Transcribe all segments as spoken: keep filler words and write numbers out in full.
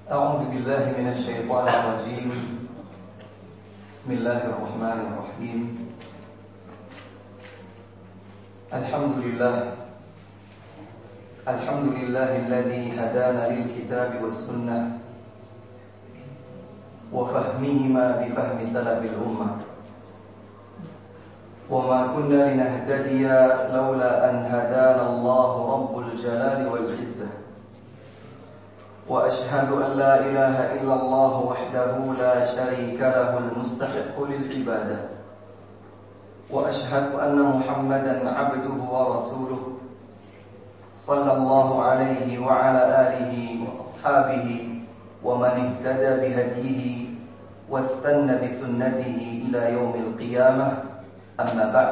أعوذ بالله من الشيطان الرجيم. بسم الله الرحمن الرحيم. الحمد لله الحمد لله الذي هدانا للكتاب والسنة وفهمهما بفهم سلف الأمة، وما كنا لنهتدي لولا أن هدانا الله رب الجلال والعزة، وأشهد أن لا إله إلا الله وحده لا شريك له المستحق للعبادة، وأشهد أن محمدا عبده ورسوله صلى الله عليه وعلى آله وأصحابه ومن اهتدى بهديه واستنى بسنته إلى يوم القيامة. أما بعد،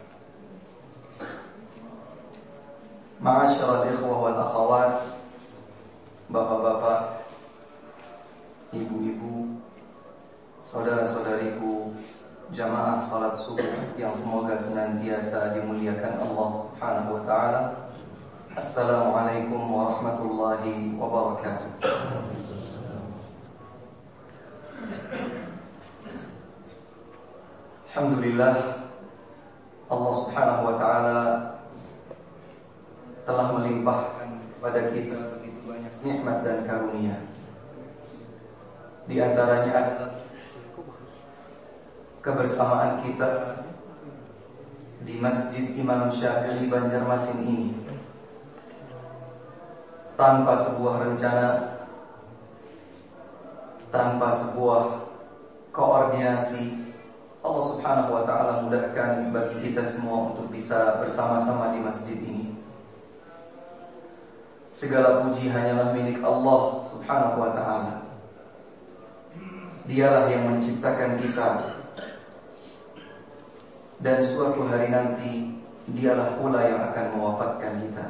معاشر الإخوة والأخوات, bapak-bapak, ibu-ibu, saudara-saudariku, jamaah salat subuh yang semoga senantiasa dimuliakan Allah Subhanahu wa taala. Assalamualaikum warahmatullahi wabarakatuh. Alhamdulillah, Allah Subhanahu wa taala telah melimpahkan kepada kita begitu banyak nikmat dan karunia. Di antaranya adalah kebersamaan kita di Masjid Imam Syafi'i Banjarmasin ini. Tanpa sebuah rencana, tanpa sebuah koordinasi, Allah Subhanahu wa taala mudahkan bagi kita semua untuk bisa bersama-sama di masjid ini. Segala puji hanyalah milik Allah Subhanahu wa ta'ala. Dialah yang menciptakan kita, dan suatu hari nanti dialah pula yang akan mewafatkan kita.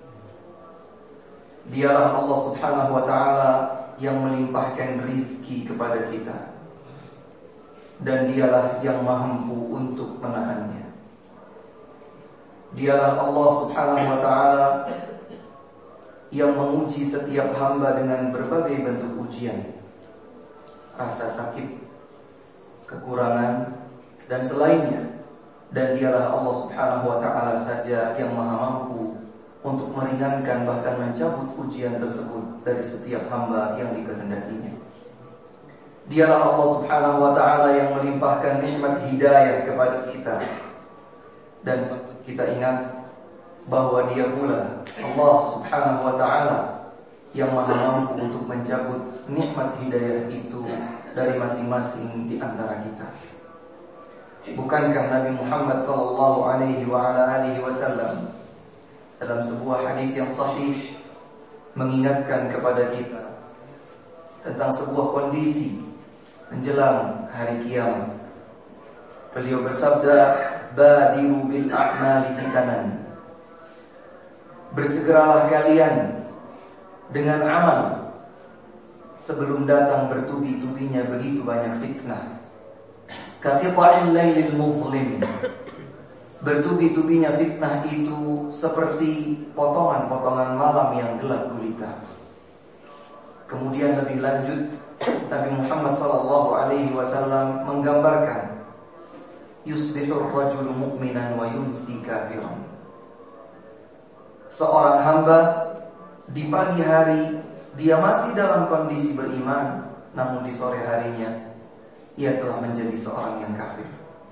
Dialah Allah Subhanahu wa ta'ala yang melimpahkan rizki kepada kita, dan dialah yang mampu untuk menahannya. Dialah Allah Subhanahu wa ta'ala yang menguji setiap hamba dengan berbagai bentuk ujian, rasa sakit, kekurangan, dan selainnya. Dan dialah Allah Subhanahu wa ta'ala saja yang maha mampu untuk meringankan bahkan mencabut ujian tersebut dari setiap hamba yang dikehendakinya. Dialah Allah Subhanahu wa ta'ala yang melimpahkan nikmat hidayah kepada kita, dan kita ingat bahwa dia pula Allah Subhanahu wa ta'ala yang maha mampu untuk mencabut nikmat hidayah itu dari masing-masing di antara kita. Bukankah Nabi Muhammad sallallahu alaihi wa ala alihi wasallam dalam sebuah hadis yang sahih mengingatkan kepada kita tentang sebuah kondisi menjelang hari kiamat? Beliau bersabda, "Badiru bil a'mali fitanan." Bersegeralah kalian dengan amal sebelum datang bertubi-tubinya begitu banyak fitnah. Kaqita'il lailil muzlim. Bertubi-tubinya fitnah itu seperti potongan-potongan malam yang gelap gulita. Kemudian lebih lanjut, Nabi Muhammad sallallahu alaihi wasallam menggambarkan, yusbihur rajulu mu'minan wa yumsi kafiran. Seorang hamba di pagi hari dia masih dalam kondisi beriman, namun di sore harinya ia telah menjadi seorang yang kafir.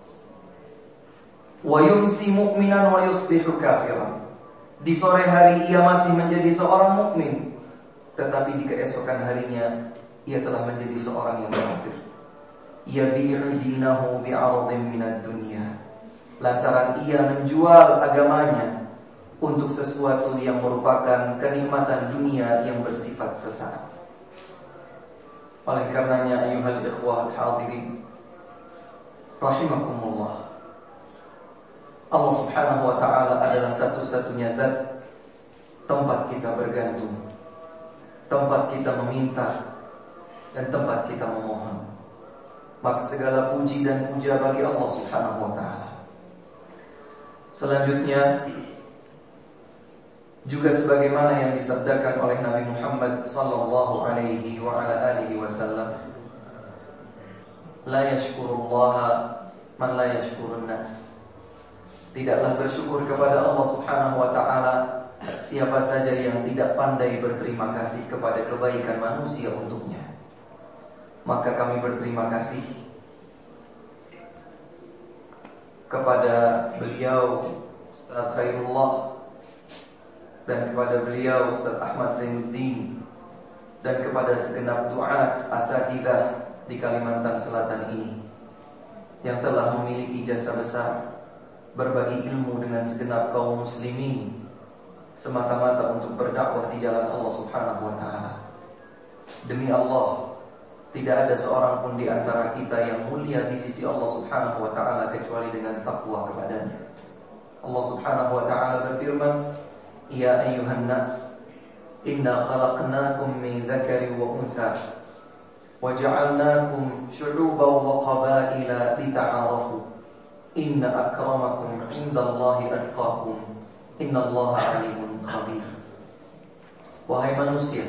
Wa yumsi mu'minan wa yusbihu kafiran. Di sore hari ia masih menjadi seorang mukmin, tetapi di keesokan harinya ia telah menjadi seorang yang kafir. Yabi'u dinahu bi'aradin minad dunya. Lantaran ia menjual agamanya untuk sesuatu yang merupakan kenikmatan dunia yang bersifat sesaat. Oleh karenanya, ayyuhal ikhwah hadirin rahimakumullah, Allah Subhanahu wa ta'ala adalah satu-satunya zat tempat kita bergantung, tempat kita meminta, dan tempat kita memohon. Maka segala puji dan puja bagi Allah Subhanahu wa ta'ala. Selanjutnya, juga sebagaimana yang disabdakan oleh Nabi Muhammad sallallahu alaihi wa ala alihi wasallam, la yashkurullaha man la yashkurun nas. Tidaklah bersyukur kepada Allah Subhanahu wa taala siapa saja yang tidak pandai berterima kasih kepada kebaikan manusia untuknya. Maka kami berterima kasih kepada beliau Ustaz Khairullah dan kepada beliau Ustaz Ahmad Zainuddin dan kepada segenap duat asatidzah di Kalimantan Selatan ini yang telah memiliki jasa besar berbagi ilmu dengan segenap kaum muslimin semata-mata untuk berdakwah di jalan Allah Subhanahu wa taala. Demi Allah, tidak ada seorang pun di antara kita yang mulia di sisi Allah Subhanahu wa taala kecuali dengan takwa kepadanya. Allah Subhanahu wa taala berfirman, "Ya ayyuhan nas, inna khalaqnakum min dzakarin wa untha wa ja'alnakum syu'uban wa qabaila lita'arafu. Inna akramakum 'indallahi atqakum. Innallaha 'alimun khabir." Wahai manusia,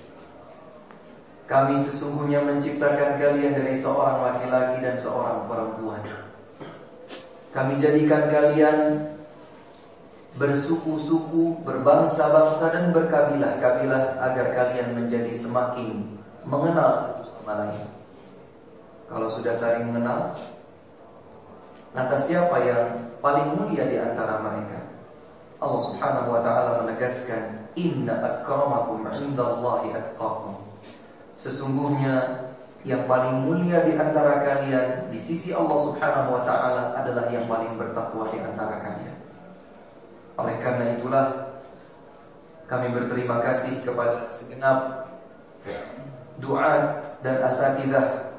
kami sesungguhnya menciptakan kalian dari seorang laki-laki dan seorang perempuan. Kami jadikan kalian bersuku-suku, berbangsa-bangsa dan berkabilah-kabilah agar kalian menjadi semakin mengenal satu sama lain. Kalau sudah saling mengenal, lantas siapa yang paling mulia di antara mereka? Allah Subhanahu wa taala menegaskan, "Inna akramakum 'indallahi atqakum." Sesungguhnya yang paling mulia di antara kalian di sisi Allah Subhanahu wa taala adalah yang paling bertakwa di antara kalian. Oleh karena itulah kami berterima kasih kepada segenap duat dan asatidzah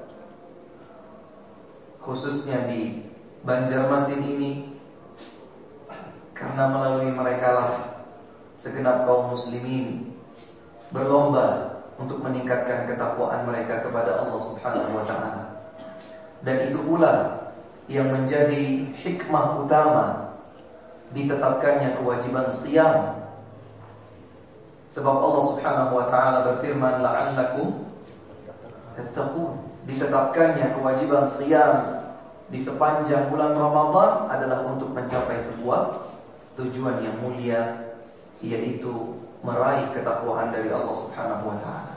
khususnya di Banjarmasin ini, karena melalui mereka lah segenap kaum muslimin berlomba untuk meningkatkan ketakwaan mereka kepada Allah Subhanahu wa taala. Dan itu pula yang menjadi hikmah utama ditetapkannya kewajiban shiyam. Sebab Allah Subhanahu wa taala berfirman, la'allakum tattaqun. Ditetapkannya kewajiban shiyam di sepanjang bulan Ramadan adalah untuk mencapai sebuah tujuan yang mulia, yaitu meraih ketakwaan dari Allah Subhanahu wa taala.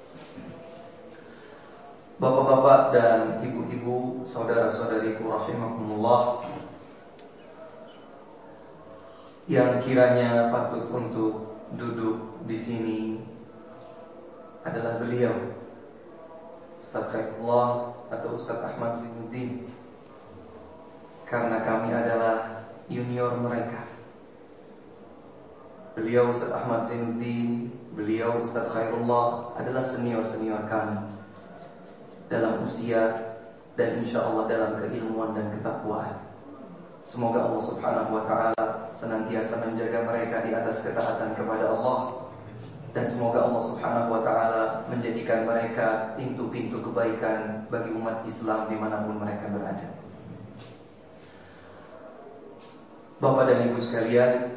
Bapak-bapak dan ibu-ibu, saudara-saudariku rahimakumullah, yang kiranya patut untuk duduk di sini adalah beliau Ustaz Khairullah atau Ustaz Ahmad Zainuddin, karena kami adalah junior mereka. Beliau Ustaz Ahmad Zainuddin, beliau Ustaz Khairullah adalah senior-senior kami dalam usia dan insya Allah dalam keilmuan dan ketakwaan. Semoga Allah Subhanahu wa taala senantiasa menjaga mereka di atas ketaatan kepada Allah, dan semoga Allah Subhanahu wa taala menjadikan mereka pintu-pintu kebaikan bagi umat Islam dimanapun mereka berada. Bapak dan Ibu sekalian,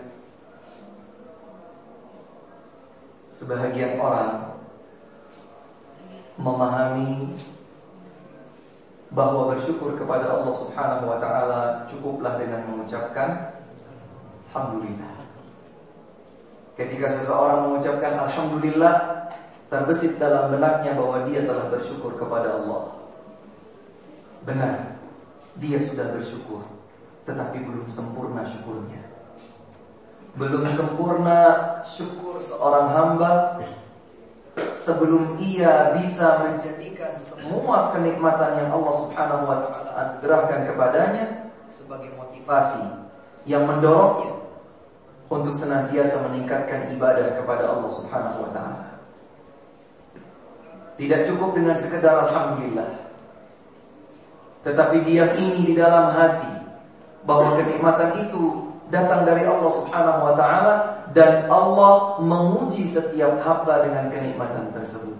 sebahagian orang memahami bahwa bersyukur kepada Allah Subhanahu wa taala cukuplah dengan mengucapkan alhamdulillah. Ketika seseorang mengucapkan alhamdulillah, terbesit dalam benaknya bahwa dia telah bersyukur kepada Allah. Benar, dia sudah bersyukur, tetapi belum sempurna syukurnya. Belum sempurna syukur seorang hamba sebelum ia bisa menjadikan semua kenikmatan yang Allah Subhanahu wa taala anugerahkan kepadanya sebagai motivasi yang mendorongnya untuk senantiasa meningkatkan ibadah kepada Allah Subhanahu wa taala. Tidak cukup dengan sekedar alhamdulillah, tetapi diyakini di dalam hati bahwa kenikmatan itu datang dari Allah Subhanahu wa taala, dan Allah menguji setiap hamba dengan kenikmatan tersebut.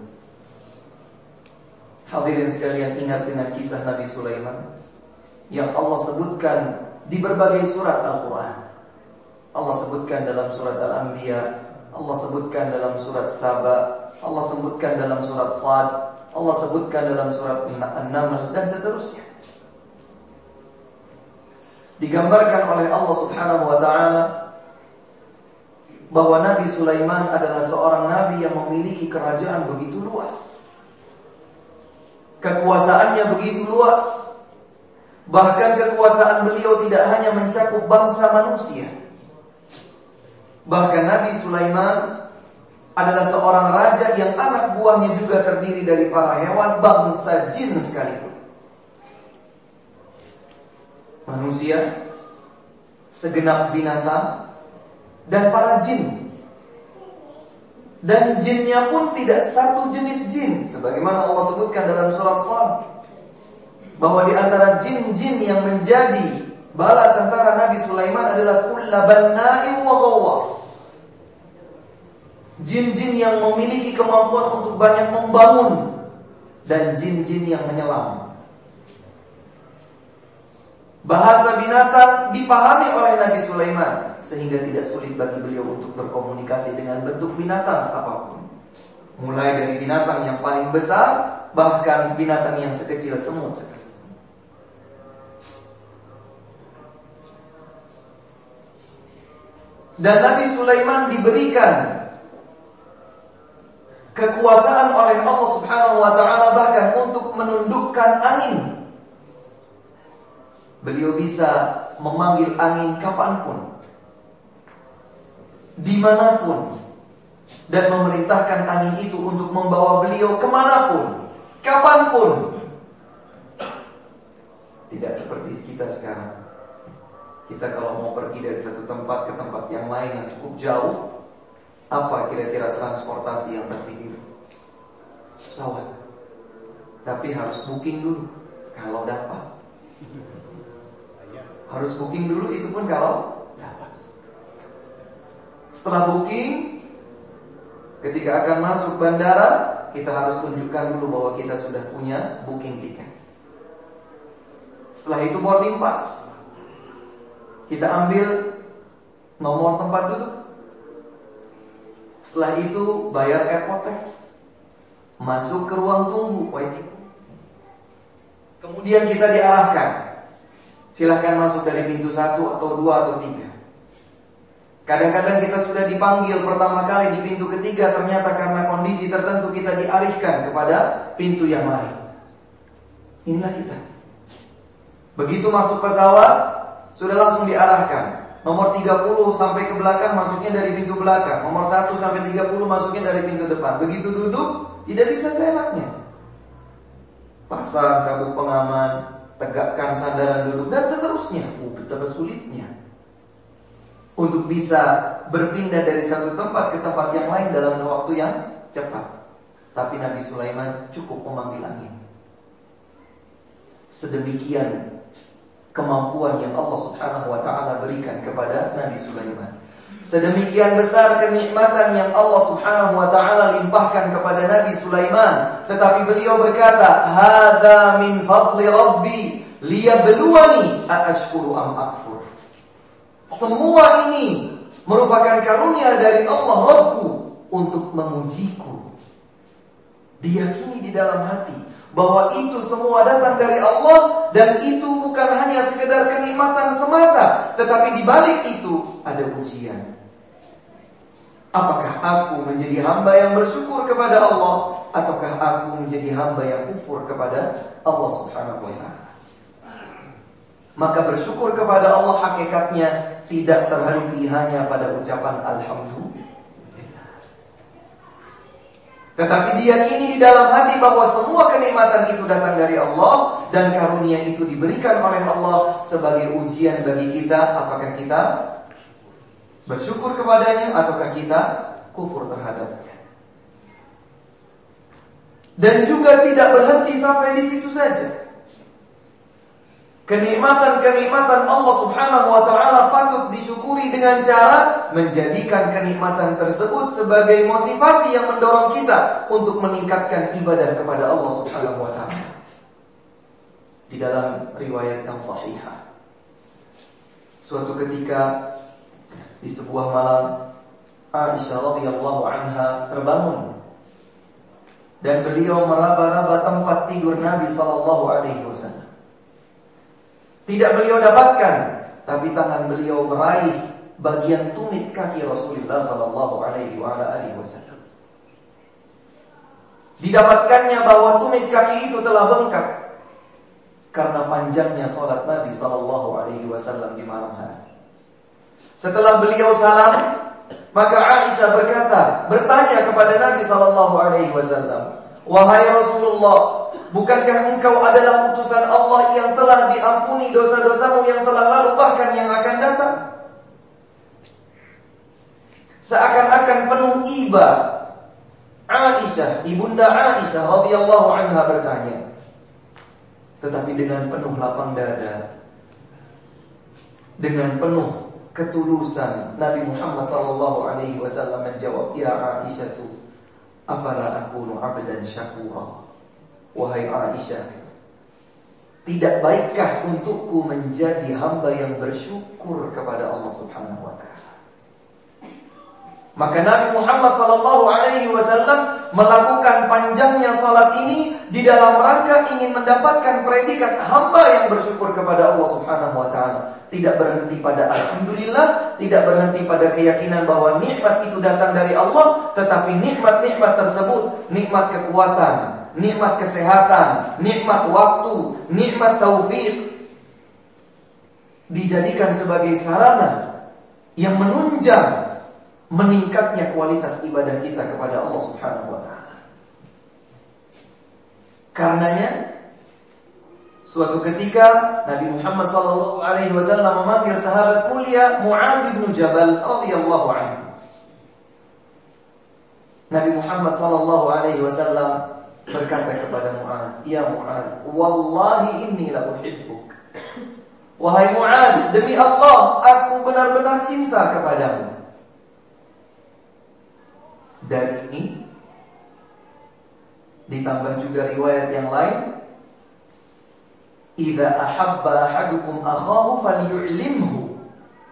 Hadirin sekalian, ingat dengan kisah Nabi Sulaiman yang Allah sebutkan di berbagai surat Al-Quran. Allah sebutkan dalam surat Al-Anbiya Allah sebutkan dalam surat Saba, Allah sebutkan dalam surat Sad, Allah sebutkan dalam surat An-Naml dan seterusnya. Digambarkan oleh Allah Subhanahu wa taala bahwa Nabi Sulaiman adalah seorang nabi yang memiliki kerajaan begitu luas. Kekuasaannya begitu luas. Bahkan kekuasaan beliau tidak hanya mencakup bangsa manusia. Bahkan Nabi Sulaiman adalah seorang raja yang anak buahnya juga terdiri dari para hewan, bangsa jin sekalipun. Manusia, segenap binatang, dan para jin. Dan jinnya pun tidak satu jenis jin, sebagaimana Allah sebutkan dalam surat Sad, bahwa di antara jin-jin yang menjadi bala tentara Nabi Sulaiman adalah kullabanna'in wa ghawwas. Jin-jin yang memiliki kemampuan untuk banyak membangun dan jin-jin yang menyelam. Bahasa binatang dipahami oleh Nabi Sulaiman sehingga tidak sulit bagi beliau untuk berkomunikasi dengan bentuk binatang apapun. Mulai dari binatang yang paling besar, bahkan binatang yang sekecil semut sekali. Dan Nabi Sulaiman diberikan kekuasaan oleh Allah Subhanahu wa taala bahkan untuk menundukkan angin. Beliau bisa memanggil angin kapanpun, dimanapun, dan memerintahkan angin itu untuk membawa beliau kemanapun, kapanpun. Tidak seperti kita sekarang. Kita kalau mau pergi dari satu tempat ke tempat yang lain yang cukup jauh, apa kira-kira transportasi yang terpikir? Pesawat. Tapi harus booking dulu kalau dapat. Harus booking dulu, itu pun kalau dapat. Setelah booking, ketika akan masuk bandara, kita harus tunjukkan dulu bahwa kita sudah punya booking tiket. Setelah itu boarding pass. Kita ambil nomor tempat duduk. Setelah itu bayar airport tax, masuk ke ruang tunggu waiting. Kemudian kita diarahkan, silahkan masuk dari pintu satu atau dua atau tiga. Kadang-kadang kita sudah dipanggil pertama kali di pintu ketiga, ternyata karena kondisi tertentu kita dialihkan kepada pintu yang lain. Inilah kita. Begitu masuk pesawat, sudah langsung diarahkan. Nomor tiga puluh sampai ke belakang masuknya dari pintu belakang. Nomor satu sampai tiga puluh masuknya dari pintu depan. Begitu duduk, tidak bisa seenaknya. Pasang sabuk pengaman, tegakkan sandaran duduk, dan seterusnya. Oh, betapa sulitnya untuk bisa berpindah dari satu tempat ke tempat yang lain dalam waktu yang cepat. Tapi Nabi Sulaiman cukup memanggil angin. Sedemikian kemampuan yang Allah Subhanahu wa taala berikan kepada Nabi Sulaiman. Sedemikian besar kenikmatan yang Allah Subhanahu wa taala limpahkan kepada Nabi Sulaiman, tetapi beliau berkata, "Hadza min fadli rabbi liyabluwani aashkuru am akfur." Semua ini merupakan karunia dari Allah Rabbku untuk mengujiku. Diyakini di dalam hati bahwa itu semua datang dari Allah, dan itu bukan hanya sekedar kenikmatan semata, tetapi di balik itu ada ujian. Apakah aku menjadi hamba yang bersyukur kepada Allah, ataukah aku menjadi hamba yang kufur kepada Allah Subhanahu wa taala? Maka bersyukur kepada Allah hakikatnya tidak terhenti hanya pada ucapan alhamdulillah, tetapi diyakini di dalam hati bahwa semua kenikmatan itu datang dari Allah, dan karunia itu diberikan oleh Allah sebagai ujian bagi kita. Apakah kita bersyukur kepadanya ataukah kita kufur terhadapnya? Dan juga tidak berhenti sampai di situ saja. Kenikmatan-kenikmatan Allah Subhanahu wa taala patut disyukuri dengan cara menjadikan kenikmatan tersebut sebagai motivasi yang mendorong kita untuk meningkatkan ibadah kepada Allah Subhanahu wa taala. Di dalam riwayat yang sahihah, suatu ketika di sebuah malam Aisyah radhiyallahu anha terbangun dan beliau meraba-raba tempat tidur Nabi sallallahu alaihi wasallam. Tidak beliau dapatkan, tapi tangan beliau meraih bagian tumit kaki Rasulullah sallallahu alaihi wasallam. Didapatkannya bahwa tumit kaki itu telah bengkak karena panjangnya salat Nabi sallallahu alaihi wasallam di malam hari. Setelah beliau salam, maka Aisyah berkata, bertanya kepada Nabi sallallahu alaihi wasallam, "Wahai Rasulullah, bukankah engkau adalah utusan Allah yang telah diampuni dosa-dosamu yang telah lalu bahkan yang akan datang?" Seakan-akan penuh iba, Aisyah, ibunda Aisyah radhiyallahu anha bertanya, tetapi dengan penuh lapang dada, dengan penuh ketulusan, Nabi Muhammad sallallahu alaihi wasallam menjawab, "Ya Aisyah, afala akunu 'abdan syakura?" Wahai Aisyah, tidak baikkah untukku menjadi hamba yang bersyukur kepada Allah Subhanahu wa taala? Maka Nabi Muhammad sallallahu alaihi wasallam melakukan panjangnya salat ini di dalam rangka ingin mendapatkan predikat hamba yang bersyukur kepada Allah Subhanahu wa taala. Tidak berhenti pada alhamdulillah, tidak berhenti pada keyakinan bahwa nikmat itu datang dari Allah, tetapi nikmat-nikmat tersebut, nikmat kekuatan, nikmat kesehatan, nikmat waktu, nikmat taufik, dijadikan sebagai sarana yang menunjang meningkatnya kualitas ibadah kita kepada Allah Subhanahu wa taala. Karenanya suatu ketika Nabi Muhammad sallallahu alaihi wasallam memanggil sahabat mulia Mu'adz bin Jabal radhiyallahu anhu. Nabi Muhammad sallallahu alaihi wasallam berkata kepada Mu'adz, "Ya Mu'adz, wallahi inni la uhibbuk." Wahai Mu'adz, demi Allah aku benar-benar cinta kepadamu. Dan ini ditambah juga riwayat yang lain, "Idza ahabba ahadukum akhahu falyu'limhu."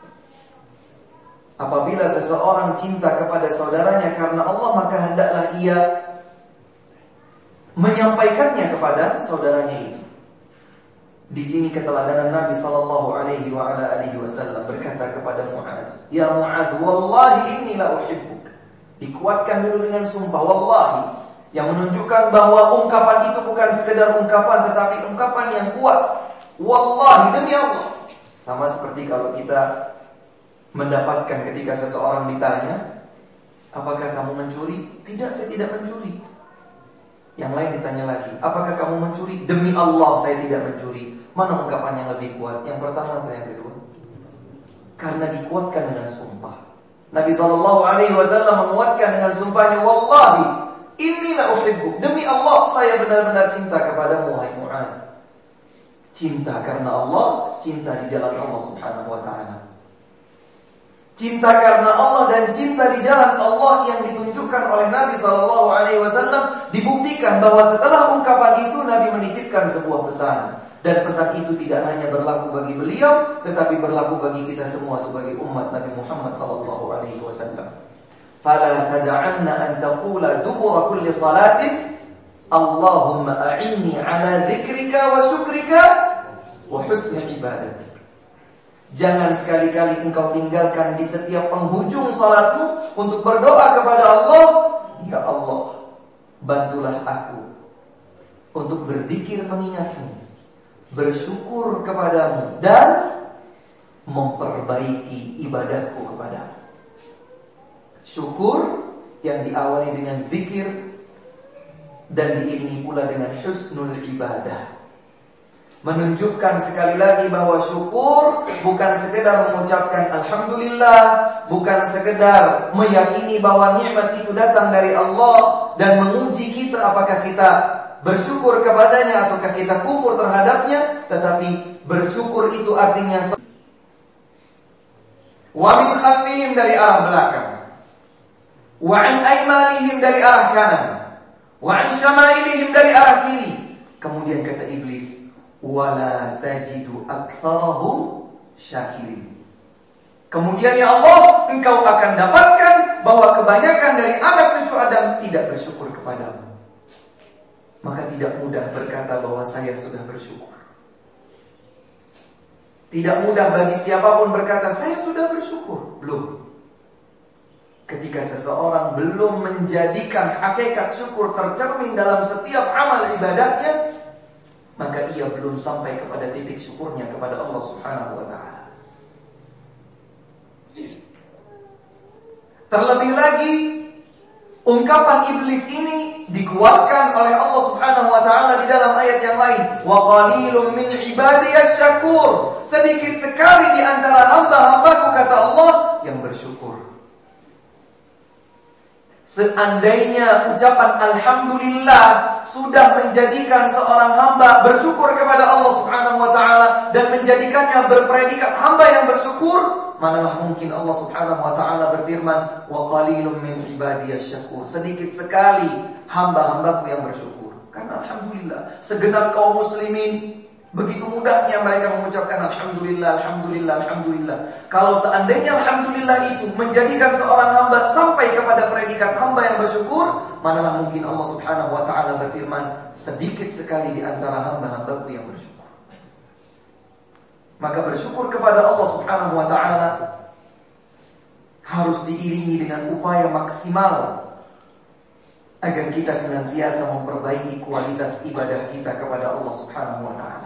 Apabila seseorang cinta kepada saudaranya karena Allah, maka hendaklah ia menyampaikannya kepada saudaranya itu. Di sini keteladanan Nabi sallallahu alaihi wa ala alihi wasallam berkata kepada Mu'adz, "Ya Mu'adz, wallahi inni la uhibbuk." Dikuatkan dulu dengan sumpah wallahi, yang menunjukkan bahwa ungkapan itu bukan sekedar ungkapan, tetapi ungkapan yang kuat. Wallahi, demi Allah. Sama seperti kalau kita mendapatkan ketika seseorang ditanya, "Apakah kamu mencuri?" "Tidak, saya tidak mencuri." Yang lain ditanya lagi, "Apakah kamu mencuri?" "Demi Allah, saya tidak mencuri." Mana ungkapan yang lebih kuat? Yang pertama atau yang kedua? Karena dikuatkan dengan sumpah. Nabi sallallahu alaihi wasallam menguatkan dengan sumpahnya, "Wallahi inni la uhibbuk." Demi Allah, saya benar-benar cinta kepadamu wahai Mu'adz. Cinta karena Allah, cinta di jalan Allah Subhanahu wa taala. Cinta karena Allah dan cinta di jalan Allah yang ditunjukkan oleh Nabi sallallahu alaihi wasallam dibuktikan bahwa setelah ungkapan itu Nabi menitipkan sebuah pesan. Dan pesan itu tidak hanya berlaku bagi beliau, tetapi berlaku bagi kita semua sebagai umat Nabi Muhammad sallallahu alaihi wasallam. "Fala tad'anna an taqula dubura kulli salatin, Allahumma a'inni 'ala dzikrika wa syukrika wa husni ibadatik." Jangan sekali-kali engkau tinggalkan di setiap penghujung salatmu untuk berdoa kepada Allah, "Ya Allah, bantulah aku untuk berzikir mengingatmu, bersyukur kepadamu, dan memperbaiki ibadahku kepadamu." Syukur yang diawali dengan zikir dan diiringi pula dengan husnul ibadah, menunjukkan sekali lagi bahwa syukur bukan sekedar mengucapkan alhamdulillah, bukan sekedar meyakini bahwa nikmat itu datang dari Allah dan menguji kita apakah kita bersyukur kepadanya ataukah kita kufur terhadapnya, tetapi bersyukur itu artinya wa min khalfihim dari arah belakang, wa an aymanihim dari arah kanan, wa an syama'ilihim dari arah kiri. Kemudian kata iblis, wala tajidu aktsarahum syakirin. Kemudian ya Allah, engkau akan dapatkan bahwa kebanyakan dari anak cucu Adam tidak bersyukur kepadamu. Maka tidak mudah berkata bahwa saya sudah bersyukur. Tidak mudah bagi siapapun berkata saya sudah bersyukur. Belum. Ketika seseorang belum menjadikan hakikat syukur tercermin dalam setiap amal ibadahnya, maka ia belum sampai kepada titik syukurnya kepada Allah Subhanahu wa ta'ala. Terlebih lagi, ungkapan iblis ini dikuatkan oleh Allah Subhanahu wa ta'ala di dalam ayat yang lain. Wa qalilun min ibadiyas syakur. Sedikit sekali di antara hamba-hambaku, kata Allah, yang bersyukur. Seandainya ucapan Alhamdulillah sudah menjadikan seorang hamba bersyukur kepada Allah Subhanahu wa ta'ala dan menjadikannya berpredikat hamba yang bersyukur, manalah mungkin Allah Subhanahu wa ta'ala berfirman, wa qalilun min ibadiyas syakur. Sedikit sekali hamba-hambaku yang bersyukur. Karena Alhamdulillah, segenap kaum muslimin begitu mudahnya mereka mengucapkan Alhamdulillah, Alhamdulillah, Alhamdulillah. Kalau seandainya Alhamdulillah itu menjadikan seorang hamba sampai kepada predikat hamba yang bersyukur, manalah mungkin Allah Subhanahu wa ta'ala berfirman, sedikit sekali di antara hamba-hambaku yang bersyukur. Maka bersyukur kepada Allah Subhanahu wa ta'ala harus diiringi dengan upaya maksimal agar kita senantiasa memperbaiki kualitas ibadah kita kepada Allah Subhanahu wa ta'ala.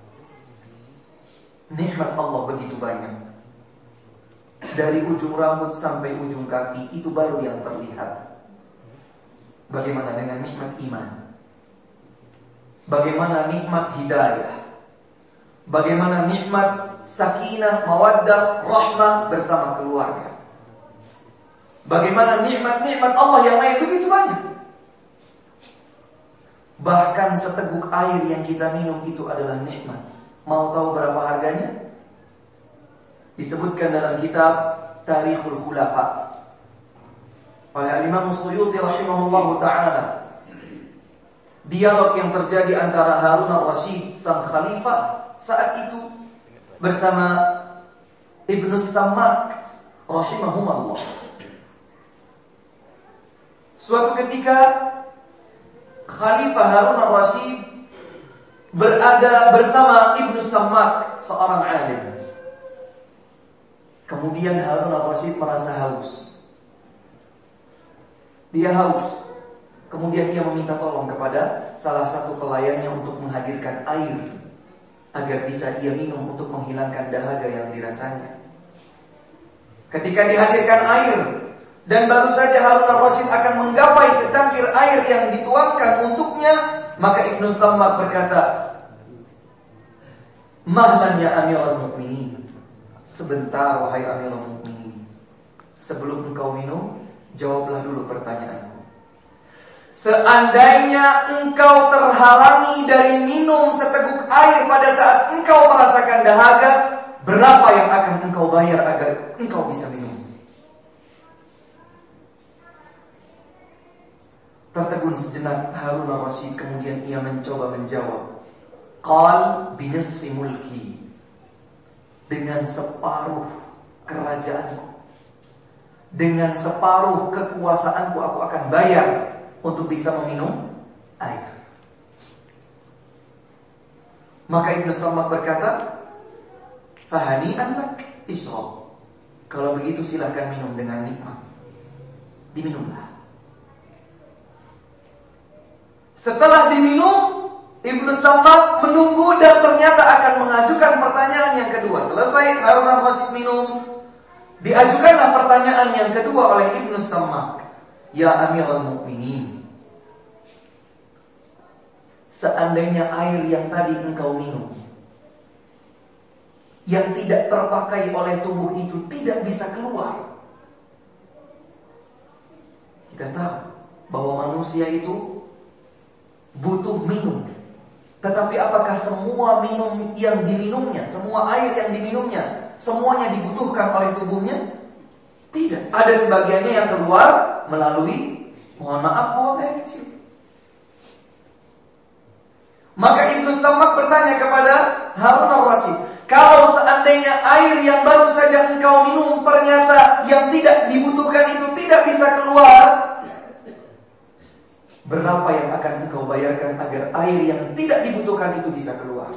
Nikmat Allah begitu banyak. Dari ujung rambut sampai ujung kaki, itu baru yang terlihat. Bagaimana dengan nikmat iman? Bagaimana nikmat hidayah? Bagaimana nikmat sakinah, mawaddah, rahmah bersama keluarga? Bagaimana nikmat-nikmat Allah yang lain begitu banyak. Bahkan seteguk air yang kita minum itu adalah nikmat. Mau tahu berapa harganya? Disebutkan dalam kitab Tarikhul Khulafa oleh Al-Imam Suyuti rahimahullahu ta'ala. Dialog yang terjadi antara Harun al-Rashid, sang khalifah saat itu, bersama Ibnu Sammak rahimahumullah. Suatu ketika Khalifah Harun al-Rashid berada bersama Ibnu Sammak, seorang alim. Kemudian Harun al-Rashid merasa haus. Dia haus. Kemudian ia meminta tolong kepada salah satu pelayannya untuk menghadirkan air agar bisa ia minum untuk menghilangkan dahaga yang dirasanya. Ketika dihadirkan air, dan baru saja Harun al-Rashid akan menggapai secangkir air yang dituangkan untuknya, maka Ibnu Sammak berkata, "Mahlan ya Amirul Mukminin." Sebentar wahai Amirul Mukminin. Sebelum engkau minum, jawablah dulu pertanyaanku. Seandainya engkau terhalangi dari minum seteguk air pada saat engkau merasakan dahaga, berapa yang akan engkau bayar agar engkau bisa minum? Tertegun sejenak Harun al-Rashid, kemudian ia mencoba menjawab. Qal binisfi mulki. Dengan separuh kerajaanku, dengan separuh kekuasaanku, aku akan bayar untuk bisa meminum air. Maka Ibnu Sammak berkata, fahani'an lak ishrab. Kalau begitu silakan minum dengan nikmat. Diminumlah. Setelah diminum, Ibnu Sammak menunggu dan ternyata akan mengajukan pertanyaan yang kedua. Selesai Harun al-Rashid minum, diajukanlah pertanyaan yang kedua oleh Ibnu Sammak. Ya Amirul Mukminin, seandainya air yang tadi engkau minum, yang tidak terpakai oleh tubuh itu tidak bisa keluar. Kita tahu bahwa manusia itu butuh minum. Tetapi apakah semua minum yang diminumnya, semua air yang diminumnya, semuanya dibutuhkan oleh tubuhnya? Tidak. Ada sebagiannya yang keluar melalui, mohon maaf, buang air kecil. Maka Ibnu Sammak bertanya kepada Harun al-Rashid, Kalau seandainya air yang baru saja engkau minum ternyata yang tidak dibutuhkan itu tidak bisa keluar, berapa yang akan engkau bayarkan agar air yang tidak dibutuhkan itu bisa keluar?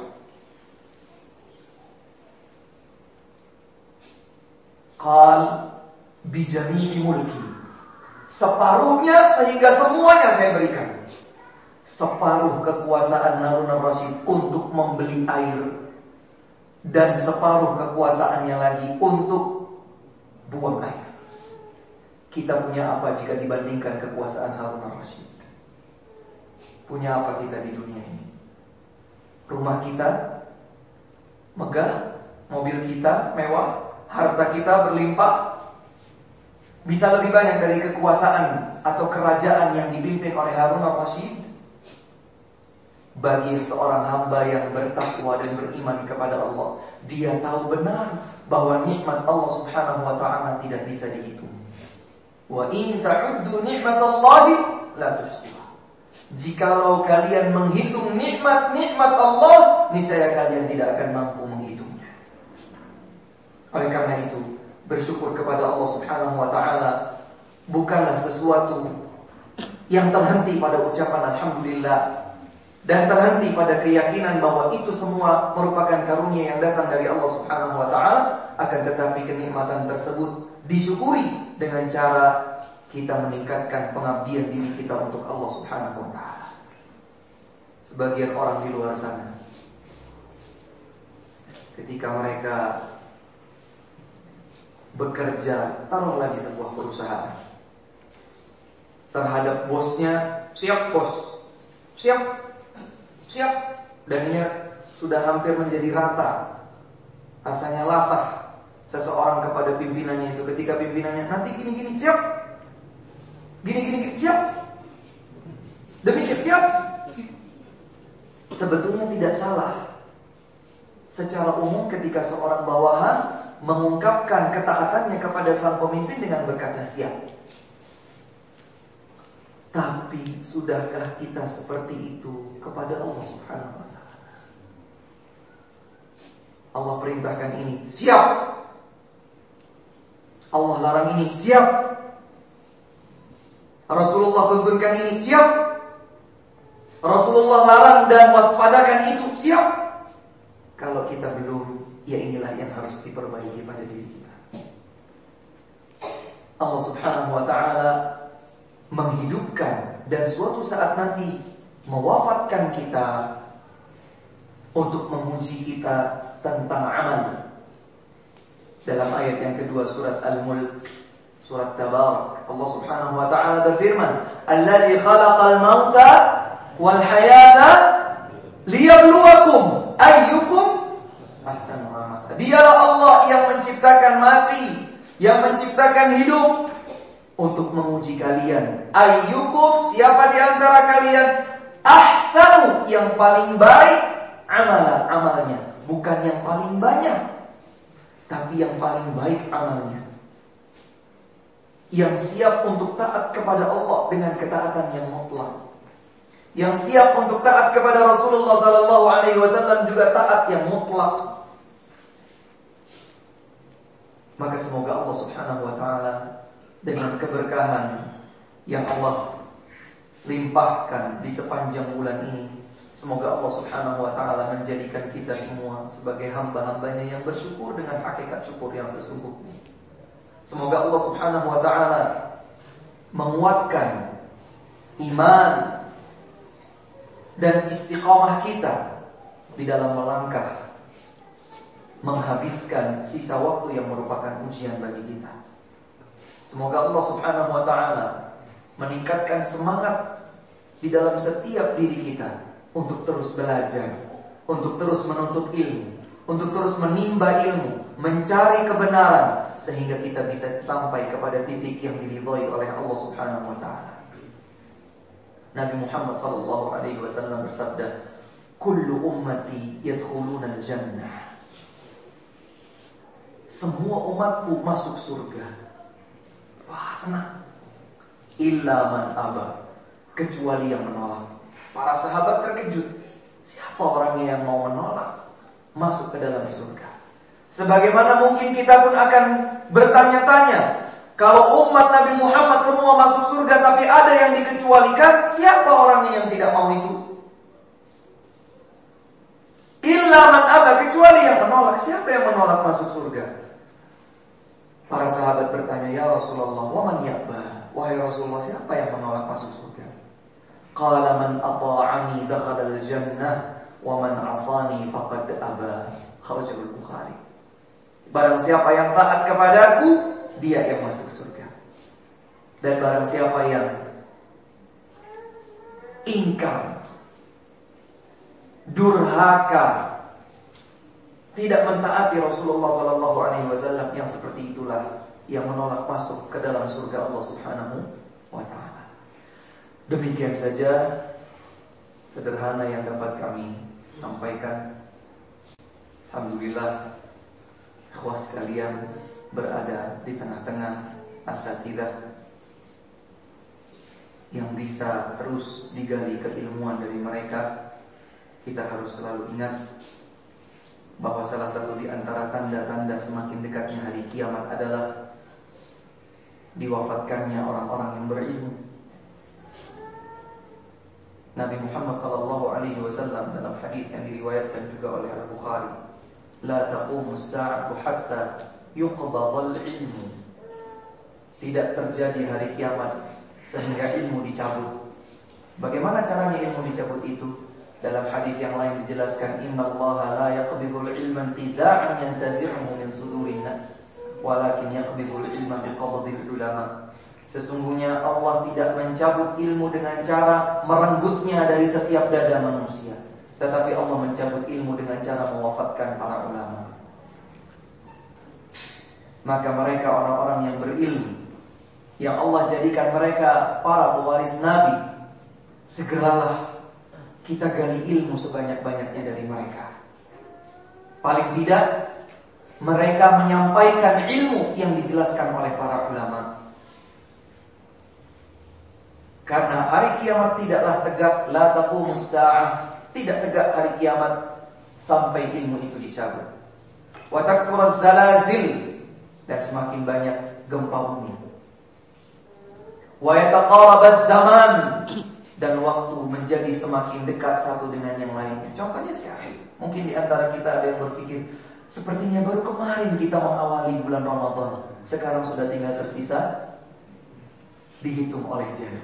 Qal bijami'i mulki, separuhnya sehingga semuanya saya berikan. Separuh kekuasaan Harun al-Rasyid untuk membeli air, dan separuh kekuasaannya lagi untuk buang air. Kita punya apa jika dibandingkan kekuasaan Harun al-Rasyid? Punya apa kita di dunia ini? Rumah kita megah, mobil kita mewah, harta kita berlimpah. Bisa lebih banyak dari kekuasaan atau kerajaan yang dipimpin oleh Harun al-Rasyid. Bagi seorang hamba yang bertakwa dan beriman kepada Allah, dia tahu benar bahwa nikmat Allah Subhanahu wa ta'ala tidak bisa dihitung. Wa in ta'uddu ni'matallahi la tuhsuha. Jikalau kalian menghitung nikmat-nikmat Allah, niscaya kalian tidak akan mampu menghitungnya. Oleh karena itu, bersyukur kepada Allah Subhanahu wa ta'ala bukanlah sesuatu yang terhenti pada ucapan alhamdulillah dan terhenti pada keyakinan bahwa itu semua merupakan karunia yang datang dari Allah Subhanahu wa ta'ala. Akan tetapi kenikmatan tersebut disyukuri dengan cara kita meningkatkan pengabdian diri kita untuk Allah Subhanahu wa ta'ala. Sebagian orang di luar sana, ketika mereka bekerja, taruhlah di sebuah perusahaan, terhadap bosnya, siap bos, siap siap, dan ini sudah hampir menjadi rata, rasanya latah seseorang kepada pimpinannya itu. Ketika pimpinannya nanti gini-gini, siap, gini-gini, siap, demikian, siap. Sebetulnya tidak salah secara umum ketika seorang bawahan mengungkapkan ketaatannya kepada sang pemimpin dengan berkata siap. Tapi sudahkah kita seperti itu kepada Allah Subhanahu wa ta'ala? Allah perintahkan ini, siap. Allah larang ini, siap. Rasulullah tuntunkan ini, siap. Rasulullah larang dan waspadakan itu, siap. Kalau kita belum, ya inilah yang harus diperbaiki pada diri kita. Allah Subhanahu wa ta'ala menghidupkan dan suatu saat nanti mewafatkan kita untuk menguji kita tentang amal. Dalam ayat yang kedua surat Al-Mulk, surat Tabarak, Allah Subhanahu wa ta'ala berfirman, "Alladzi khalaqal mauta wal hayata liyabluwakum ayyukum ahsanu amala." Dialah Allah yang menciptakan mati, yang menciptakan hidup, untuk menguji kalian. Ayyukum, siapa di antara kalian, ahsanu, yang paling baik, amalan, amalnya. Bukan yang paling banyak, tapi yang paling baik amalnya. Yang siap untuk taat kepada Allah dengan ketaatan yang mutlak. Yang siap untuk taat kepada Rasulullah sallallahu alaihi wasallam juga taat yang mutlak. Maka semoga Allah Subhanahu wa ta'ala dengan keberkahan yang Allah limpahkan di sepanjang bulan ini, semoga Allah Subhanahu wa ta'ala menjadikan kita semua sebagai hamba-hambanya yang bersyukur dengan hakikat syukur yang sesungguhnya. Semoga Allah Subhanahu wa ta'ala menguatkan iman dan istiqamah kita di dalam melangkah menghabiskan sisa waktu yang merupakan ujian bagi kita. Semoga Allah Subhanahu wa ta'ala meningkatkan semangat di dalam setiap diri kita untuk terus belajar, untuk terus menuntut ilmu, untuk terus menimba ilmu, mencari kebenaran, sehingga kita bisa sampai kepada titik yang diridhai oleh Allah Subhanahu wa ta'ala. Nabi Muhammad sallallahu alaihi wasallam bersabda, "Kullu ummati yadkhuluna al-jannah." Semua umatku masuk surga. Wah, senang. Illa man aba, kecuali yang menolak. Para sahabat terkejut. Siapa orangnya yang mau menolak? masuk ke dalam surga. Sebagaimana mungkin kita pun akan bertanya-tanya, kalau umat Nabi Muhammad semua masuk surga tapi ada yang dikecualikan, siapa orangnya yang tidak mau itu? Illa man aba, kecuali yang menolak. Siapa yang menolak masuk surga? Para sahabat bertanya, ya Rasulullah, wa man ya'ba? Wahai Rasulullah, siapa yang menolak masuk surga? Qala man ata'ani dakhala al-jannah wa man 'asani faqad aba. Kharajul Bukhari. Barang siapa yang taat kepadaku, dia yang masuk surga. Dan barang siapa yang ingkar, durhaka, tidak mentaati Rasulullah sallallahu alaihi wasallam, yang seperti itulah yang menolak masuk ke dalam surga Allah Subhanahu wa taala. Demikian saja sederhana yang dapat kami sampaikan. Alhamdulillah, ikhwah sekalian, berada di tengah-tengah asatidzah yang bisa terus digali keilmuan dari mereka. Kita harus selalu ingat bahwa salah satu di antara tanda-tanda semakin dekatnya hari kiamat adalah diwafatkannya orang-orang yang berilmu. Nabi Muhammad sallallahu alaihi wasallam dalam hadis yang diriwayatkan juga oleh Al-Bukhari, la taqumu as-sa'atu hatta yuqbadal ilmu. Tidak terjadi hari kiamat sehingga ilmu dicabut. Bagaimana caranya ilmu dicabut itu? Dalam hadis yang lain dijelaskan, innallaha la yaqbidul ilma intiza'an yantazi'uhu min sudurin nas, walakin yaqbidul ilma biqabdil ulama. Sesungguhnya Allah tidak mencabut ilmu dengan cara merenggutnya dari setiap dada manusia, tetapi Allah mencabut ilmu dengan cara mewafatkan para ulama. Maka mereka orang-orang yang berilmu, yang Allah jadikan mereka para pewaris Nabi, segeralah kita gali ilmu sebanyak-banyaknya dari mereka. Paling tidak mereka menyampaikan ilmu yang dijelaskan oleh para ulama. Karena hari kiamat tidaklah tegak, la taqumus sa'ah, tidak tegak hari kiamat sampai ilmu itu dicabut. Wa takthuruz zalazil, dan semakin banyak gempa bumi. Wa yataqarabaz zaman, dan waktu menjadi semakin dekat satu dengan yang lainnya. Contohnya sekarang, mungkin di antara kita ada yang berpikir, sepertinya baru kemarin kita mengawali bulan Ramadan, sekarang sudah tinggal tersisa dihitung oleh jari.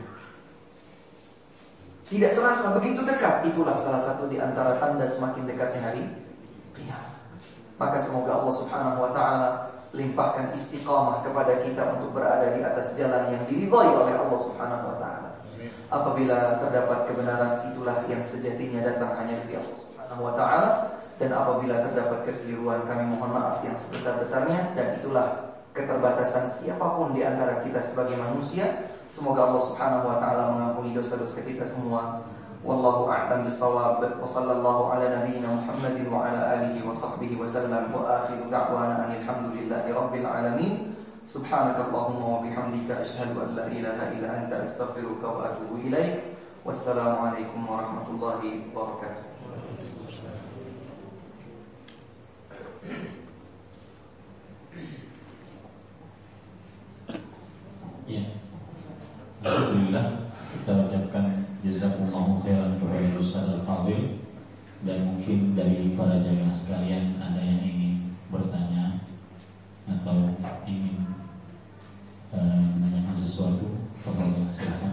Tidak terasa begitu dekat. Itulah salah satu di antara tanda semakin dekatnya hari kiamat. Maka semoga Allah Subhanahu wa taala limpahkan istiqamah kepada kita untuk berada di atas jalan yang diridhai oleh Allah Subhanahu wa taala. Apabila terdapat kebenaran, itulah yang sejatinya datang hanya dari Allah Subhanahu wa taala, dan apabila terdapat kekeliruan, kami mohon maaf yang sebesar-besarnya, dan itulah keterbatasan siapapun di antara kita sebagai manusia. Semoga Allah Subhanahu wa taala mengampuni dosa-dosa kita semua. Wallahu a'lam bissawab. Wa sallallahu ala nabiyyina Muhammadin wa ala alihi wa sahbihi wa sallam. Wa akhiru da'wana alhamdulillahi rabbil alamin. Subhanakallahumma wa bihamdika asyhadu an la ilaha illa anta astaghfiruka wa atubu ilaik. Wassalamu alaikum warahmatullahi wabarakatuh. Ya. Alhamdulillah, kita ucapkan jazakumullahu khairan kepada Ustaz Al-Fadil. Dan mungkin dari para jamaah sekalian ada yang ingin bertanya atau ingin uh, menanyakan sesuatu, silakan.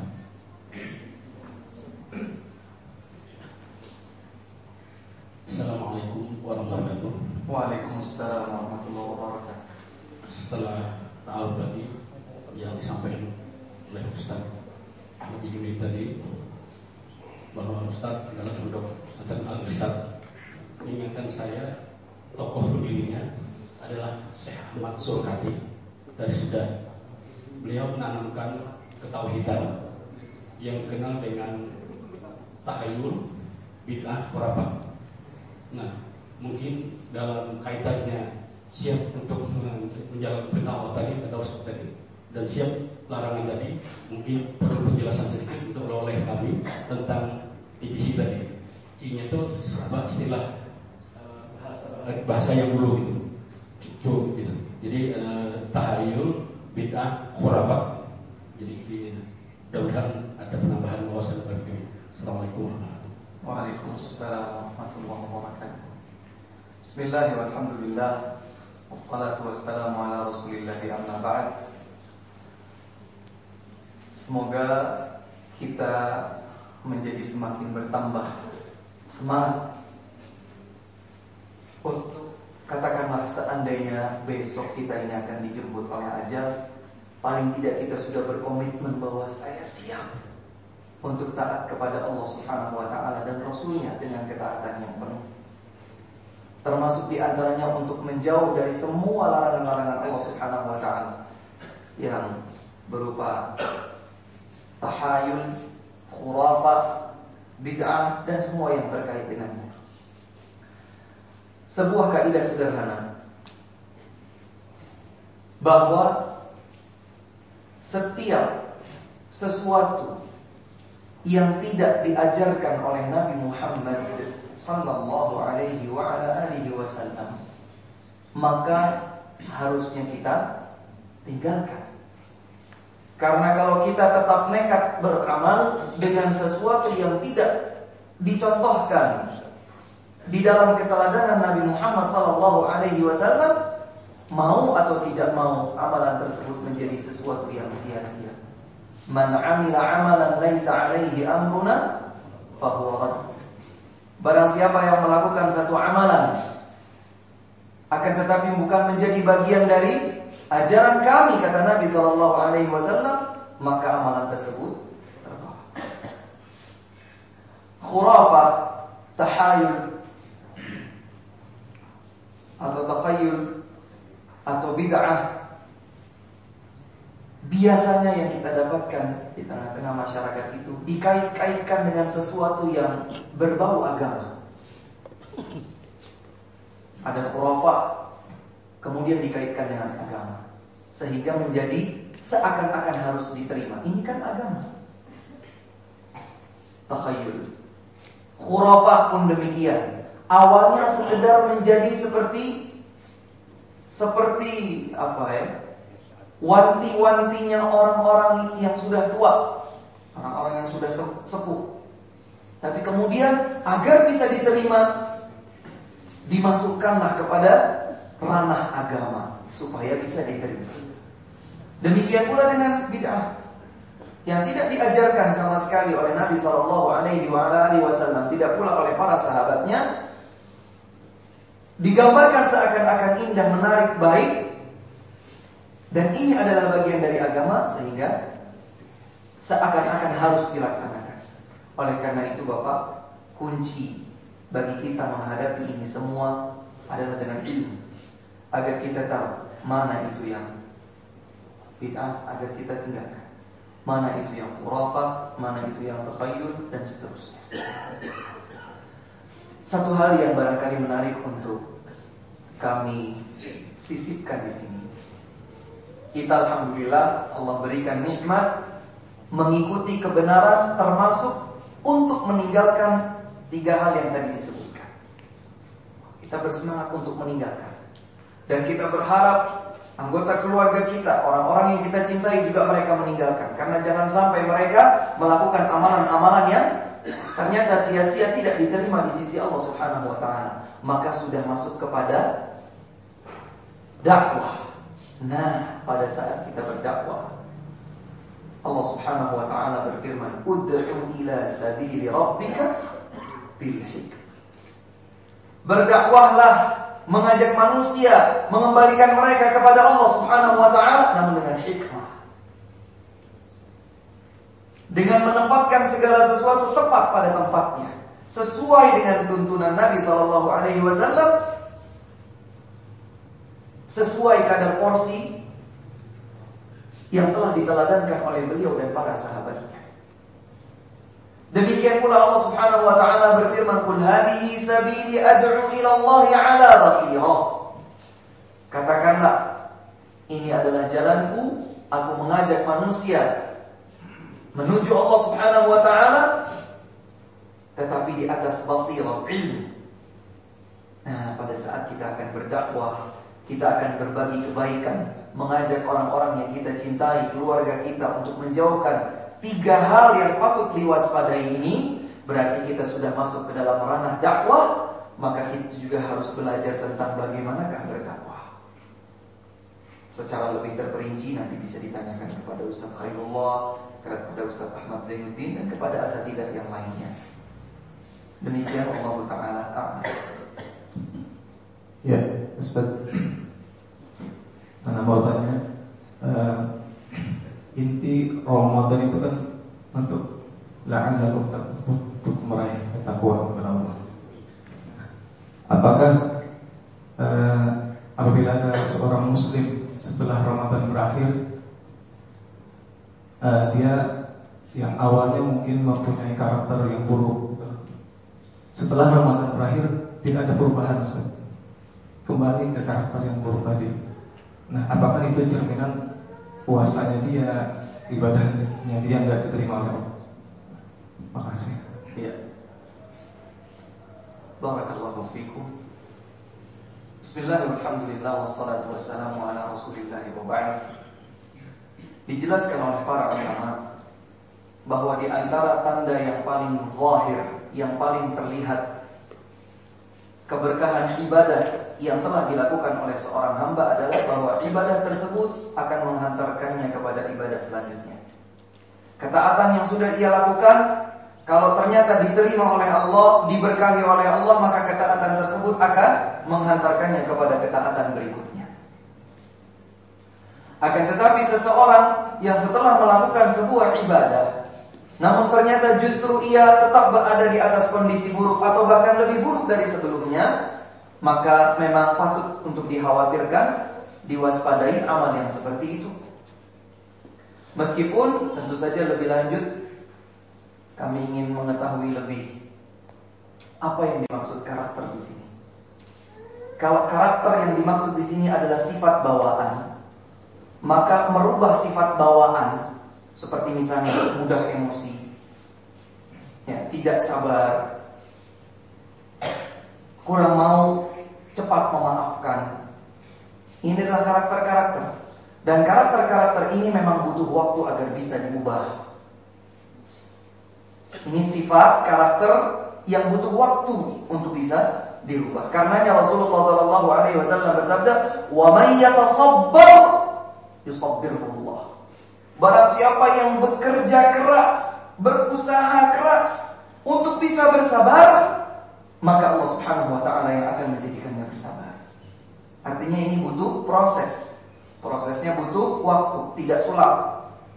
Assalamualaikum warahmatullahi wabarakatuh. Waalaikumsalam warahmatullahi wabarakatuh. Setelah tahu tadi yang disampaikan oleh Ustaz Ahmad Junid tadi, bahwa Ustaz adalah pondok pesantren Al-Irsyad, mengingatkan saya tokoh berdirinya adalah Syekh Ahmad Surhadi dari Sudan. Beliau menanamkan ketauhidan yang dikenal dengan tahayul, bid'ah, khurafat. Nah, mungkin dalam kaitannya siap untuk menjalankan perintah Allah tadi atau seperti tadi, dan siap larangan tadi, mungkin perlu penjelasan sedikit untuk oleh kami tentang T B C tadi. T-nya itu apa istilah uh, bahasa yang dulu gitu. Gitu, gitu. Jadi uh, tahayul, bid'ah, khurafat. Jadi mudah-mudahan ada penambahan wawasan bagi kami. Assalamualaikum. Waalaikumsalam warahmatullahi wabarakatuh. Bismillahirrahmanirrahim. Walhamdulillah. Wassalatu wassalamu ala Rasulillah amma ba'd. Semoga kita menjadi semakin bertambah semangat untuk, katakanlah seandainya besok kita ini akan dijemput oleh ajal, paling tidak kita sudah berkomitmen bahwa saya siap untuk taat kepada Allah Subhanahu wa taala dan Rasulnya dengan ketaatan yang penuh. Termasuk diantaranya untuk menjauh dari semua larangan-larangan Allah Subhanahu wa taala yang berupa tahayul, khurafat, bid'ah dan semua yang terkait dengannya. Sebuah kaidah sederhana bahwa setiap sesuatu yang tidak diajarkan oleh Nabi Muhammad sallallahu alaihi wa ala alihi wasallam, maka harusnya kita tinggalkan. Karena kalau kita tetap nekat beramal dengan sesuatu yang tidak dicontohkan di dalam keteladanan Nabi Muhammad sallallahu alaihi wasallam, mau atau tidak mau amalan tersebut menjadi sesuatu yang sia-sia. Man 'amila 'amalan laisa 'alaihi amruna fahuwa rad. Barang siapa yang melakukan satu amalan akan tetapi bukan menjadi bagian dari ajaran kami, kata Nabi sallallahu alaihi wasallam, maka amalan tersebut tertolak. Khurafat, tahayul atau takhayul atau bid'ah biasanya yang kita dapatkan di tengah-tengah masyarakat itu dikait-kaitkan dengan sesuatu yang berbau agama. Ada khurafat kemudian dikaitkan dengan agama sehingga menjadi seakan-akan harus diterima. Ini kan agama. Takhayul, khurafat pun demikian. Awalnya sekedar menjadi seperti seperti apa ya? Wanti-wantinya orang-orang yang sudah tua, orang-orang yang sudah sepuh. Tapi kemudian agar bisa diterima, dimasukkanlah kepada ranah agama supaya bisa diterima. Demikian pula dengan bid'ah yang tidak diajarkan sama sekali oleh Nabi sallallahu alaihi wasallam, tidak pula oleh para sahabatnya, digambarkan seakan-akan indah, menarik, baik, dan ini adalah bagian dari agama sehingga seakan-akan harus dilaksanakan. Oleh karena itu Bapak, kunci bagi kita menghadapi ini semua adalah dengan ilmu, agar kita tahu mana itu yang bid'ah, agar kita tinggalkan, mana itu yang khurafat, mana itu yang takhayyul, dan seterusnya. Satu hal yang barangkali menarik untuk kami sisipkan di sini, kita alhamdulillah Allah berikan nikmat mengikuti kebenaran, termasuk untuk meninggalkan tiga hal yang tadi disebutkan. Kita bersemangat untuk meninggalkan, dan kita berharap anggota keluarga kita, orang-orang yang kita cintai juga mereka meninggalkan. Karena jangan sampai mereka melakukan amalan-amalan yang ternyata sia-sia, tidak diterima di sisi Allah Subhanahu wa taala. Maka sudah masuk kepada dakwah. Nah, pada saat kita berdakwah, Allah Subhanahu wa taala berfirman, "Ud'u ila sabili rabbika bil hikmah." Berdakwahlah, mengajak manusia, mengembalikan mereka kepada Allah Subhanahu wa taala, namun dengan hikmah. Dengan menempatkan segala sesuatu tepat pada tempatnya, sesuai dengan tuntunan Nabi sallallahu alaihi wasallam, sesuai kadar porsi yang telah diteladankan oleh beliau dan para sahabatnya. Demikian pula Allah Subhanahu wa taala berfirman, "Qul hadhihi sabili ad'u ila Allah 'ala basirah." Katakanlah, ini adalah jalanku, aku mengajak manusia menuju Allah Subhanahu wa taala, tetapi di atas basirah, ilmu. Nah, pada saat kita akan berdakwah, kita akan berbagi kebaikan, mengajak orang-orang yang kita cintai, keluarga kita untuk menjauhkan tiga hal yang patut diwaspadai ini, berarti kita sudah masuk ke dalam ranah dakwah. Maka kita juga harus belajar tentang bagaimanakah berdakwah. Secara lebih terperinci nanti bisa ditanyakan kepada Ustaz Khairullah, kepada Ustaz Ahmad Zainuddin, dan kepada asatidzah yang lainnya. Demikian Allah Ta'ala ta'ala. Ya, Ustaz, Ana mau tanya, uh, inti Ramadan itu kan untuk la'allakum tattaqun, untuk meraih ketakwaan kepada Allah. Apakah uh, apabila ada seorang Muslim setelah Ramadan berakhir, uh, dia yang awalnya mungkin mempunyai karakter yang buruk, setelah Ramadan berakhir tidak ada perubahan, Ustaz, kembali ke karakter yang buruk tadi. Nah, apakah itu cerminan puasanya dia, ibadahnya dia nggak diterima oleh Allah? Makasih. Ya. Barakallahu fikum. Bismillahirrahmanirrahim. Wassalatu wassalamu ala Rasulillah wa ba'd. Dijelaskan oleh para ulama bahwa di antara tanda yang paling zahir, yang paling terlihat keberkahan ibadah yang telah dilakukan oleh seorang hamba adalah bahwa ibadah tersebut akan menghantarkannya kepada ibadah selanjutnya. Ketaatan yang sudah ia lakukan, kalau ternyata diterima oleh Allah, diberkahi oleh Allah, maka ketaatan tersebut akan menghantarkannya kepada ketaatan berikutnya. Akan tetapi seseorang yang setelah melakukan sebuah ibadah, namun ternyata justru ia tetap berada di atas kondisi buruk atau bahkan lebih buruk dari sebelumnya, maka memang patut untuk dikhawatirkan, diwaspadai amal yang seperti itu. Meskipun tentu saja lebih lanjut kami ingin mengetahui lebih apa yang dimaksud karakter di sini. Kalau karakter yang dimaksud di sini adalah sifat bawaan, maka merubah sifat bawaan seperti misalnya mudah emosi, ya, tidak sabar, kurang mau cepat memaafkan. Ini adalah karakter-karakter, dan karakter-karakter ini memang butuh waktu agar bisa diubah. Ini sifat karakter yang butuh waktu untuk bisa dirubah. Karenanya Rasulullah sallallahu alaihi wasallam bersabda, "Wa may yatasabbar yusabbirullah." Barang siapa yang bekerja keras, berusaha keras untuk bisa bersabar, maka Allah Subhanahu wa taala yang akan menjadikannya bersabar. Artinya ini butuh proses. Prosesnya butuh waktu, tidak sulap.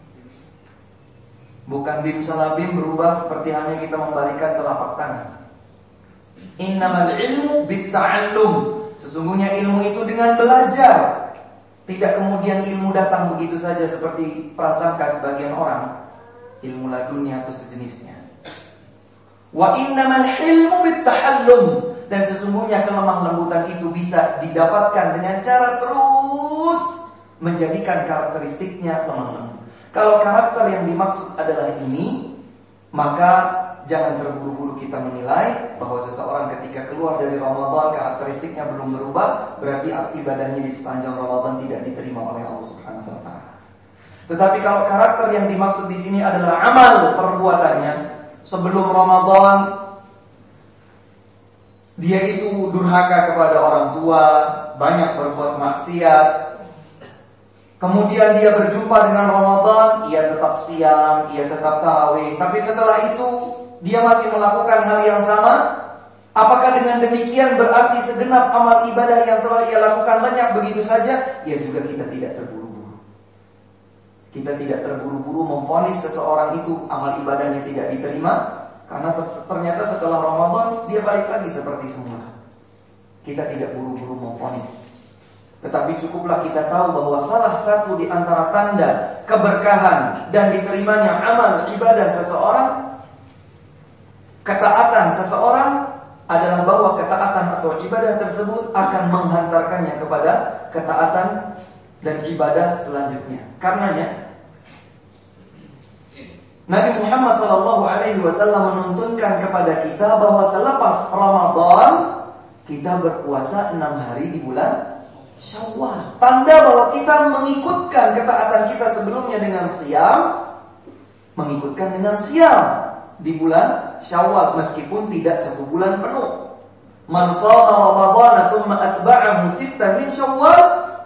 Bukan bim salabim berubah seperti hanya kita membalikan telapak tangan. Innamal ilmu bitta'allum. Sesungguhnya ilmu itu dengan belajar. Tidak kemudian ilmu datang begitu saja seperti prasangka sebagian orang, ilmu ladunnya atau sejenisnya. Wa innamal ilmu bitta'allum. Dan sesungguhnya kelemah lembutan itu bisa didapatkan dengan cara terus menjadikan karakteristiknya lemah lembut. Kalau karakter yang dimaksud adalah ini, maka jangan terburu-buru kita menilai bahwa seseorang ketika keluar dari Ramadan karakteristiknya belum berubah, berarti ibadahnya di sepanjang Ramadan tidak diterima oleh Allah Subhanahu wa taala. Tetapi kalau karakter yang dimaksud di sini adalah amal perbuatannya, sebelum Ramadan dia itu durhaka kepada orang tua, banyak berbuat maksiat. Kemudian dia berjumpa dengan Ramadan, ia tetap siam, ia tetap tarawih. Tapi setelah itu dia masih melakukan hal yang sama. Apakah dengan demikian berarti segenap amal ibadah yang telah ia lakukan lenyap begitu saja? Ya juga kita tidak terburu-buru. Kita tidak terburu-buru memvonis seseorang itu amal ibadahnya tidak diterima, karena ternyata setelah Ramadan dia balik lagi seperti semula. Kita tidak buru-buru memvonis. Tetapi cukuplah kita tahu bahwa salah satu di antara tanda keberkahan dan diterimanya amal ibadah seseorang, ketaatan seseorang, adalah bahwa ketaatan atau ibadah tersebut akan menghantarkannya kepada ketaatan dan ibadah selanjutnya. Karenanya Nabi Muhammad shallallahu alaihi wasallam menuntunkan kepada kita bahwa selepas Ramadan Kita berpuasa enam hari di bulan Syawal. Tanda bahwa kita mengikutkan ketaatan kita sebelumnya dengan siam, mengikutkan dengan siam di bulan Syawal meskipun tidak satu bulan penuh. Man shoma Ramadhana thumma atba'ahu sittan min Syawal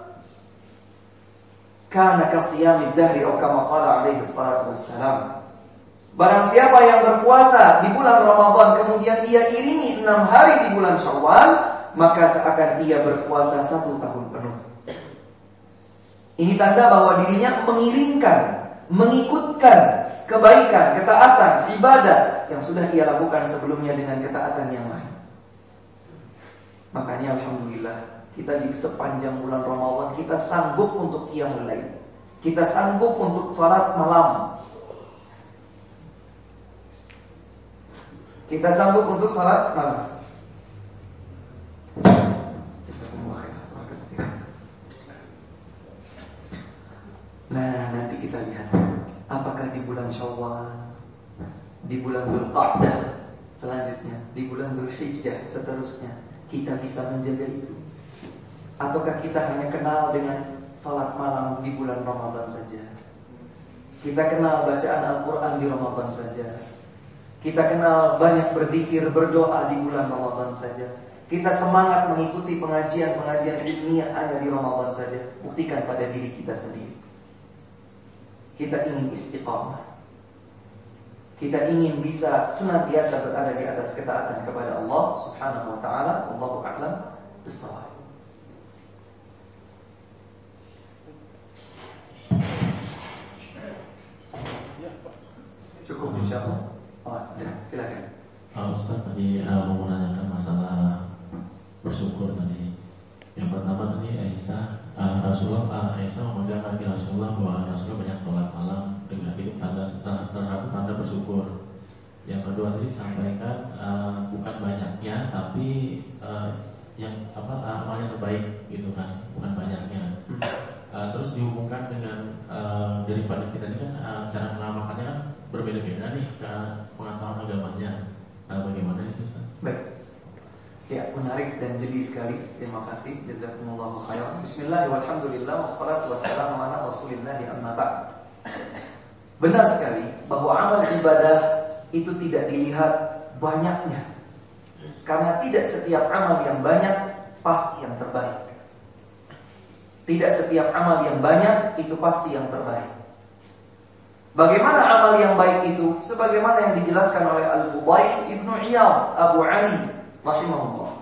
kana ka siyamid dahri atau kama qala alaihi salatu wassalam. Barang siapa yang berpuasa di bulan Ramadan kemudian ia iringi enam hari di bulan Syawal, maka seakan ia berpuasa satu tahun penuh. Ini tanda bahwa dirinya mengiringkan, mengikutkan kebaikan, ketaatan, ibadah yang sudah ia lakukan sebelumnya dengan ketaatan yang lain. Makanya alhamdulillah kita di sepanjang bulan Ramadan kita sanggup untuk qiyamul lail. Kita sanggup untuk salat malam. Kita sanggup untuk salat malam. Nah, nanti kita lihat apakah di bulan Syawal, di bulan Dzulqa'dah, selanjutnya di bulan Dzulhijjah, seterusnya kita bisa menjaga itu. Ataukah kita hanya kenal dengan salat malam di bulan Ramadan saja? Kita kenal bacaan Al-Quran di Ramadan saja. Kita kenal banyak berzikir, berdoa di bulan Ramadan saja. Kita semangat mengikuti pengajian-pengajian ilmiah hanya di Ramadan saja. Buktikan pada diri kita sendiri. Kita ingin istiqamah. Kita ingin bisa senantiasa berada di atas ketaatan kepada Allah Subhanahu wa taala. Wallahu a'lam bissawab. Cukup insyaallah. Oh, ya, silakan. Pak Ustaz tadi uh, mau menanyakan masalah bersyukur tadi. Yang pertama tadi Aisyah, uh, Rasulullah, uh, Aisyah memegang kaki Rasulullah bahwa Rasulullah banyak sholat malam dengan itu tanda salah satu tanda bersyukur. Yang kedua tadi sampaikan uh, bukan banyaknya tapi uh, yang apa amalnya terbaik gitu kan, bukan banyaknya. Uh, terus dihubungkan dengan uh, daripada kita ini kan uh, cara mengamalkannya kan berbeda-beda nih ke pengetahuan agamanya. Uh, bagaimana itu Ustaz? Baik. Ya, menarik dan jeli sekali. Terima kasih. Jazakumullahu khairan. Bismillah walhamdulillah wassalatu wassalamu ala Rasulillah amma ba'd. Benar sekali bahwa amal ibadah itu tidak dilihat banyaknya. Karena tidak setiap amal yang banyak pasti yang terbaik. Tidak setiap amal yang banyak itu pasti yang terbaik. Bagaimana amal yang baik itu? Sebagaimana yang dijelaskan oleh Al-Fudail Ibnu Iyad Abu Ali rahimahullah.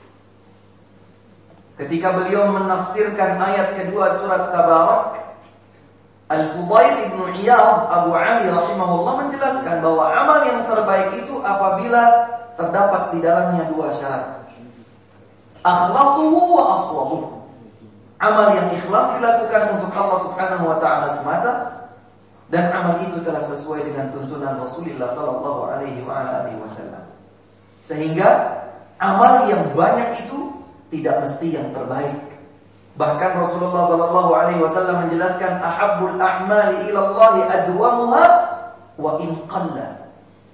Ketika beliau menafsirkan ayat kedua surat Tabarak, Al-Fudail Ibnu Iyad Abu Ali rahimahullah menjelaskan bahwa amal yang terbaik itu apabila terdapat di dalamnya dua syarat. Akhlasuhu wa aswabuhu. Amal yang ikhlas dilakukan untuk Allah Subhanahu wa taala semata dan amal itu telah sesuai dengan tuntunan Rasulullah sallallahu alaihi wasallam. Sehingga amal yang banyak itu tidak mesti yang terbaik. Bahkan Rasulullah sallallahu alaihi wasallam menjelaskan ahabbul a'mali ila Allah adwamuha wa in qalla.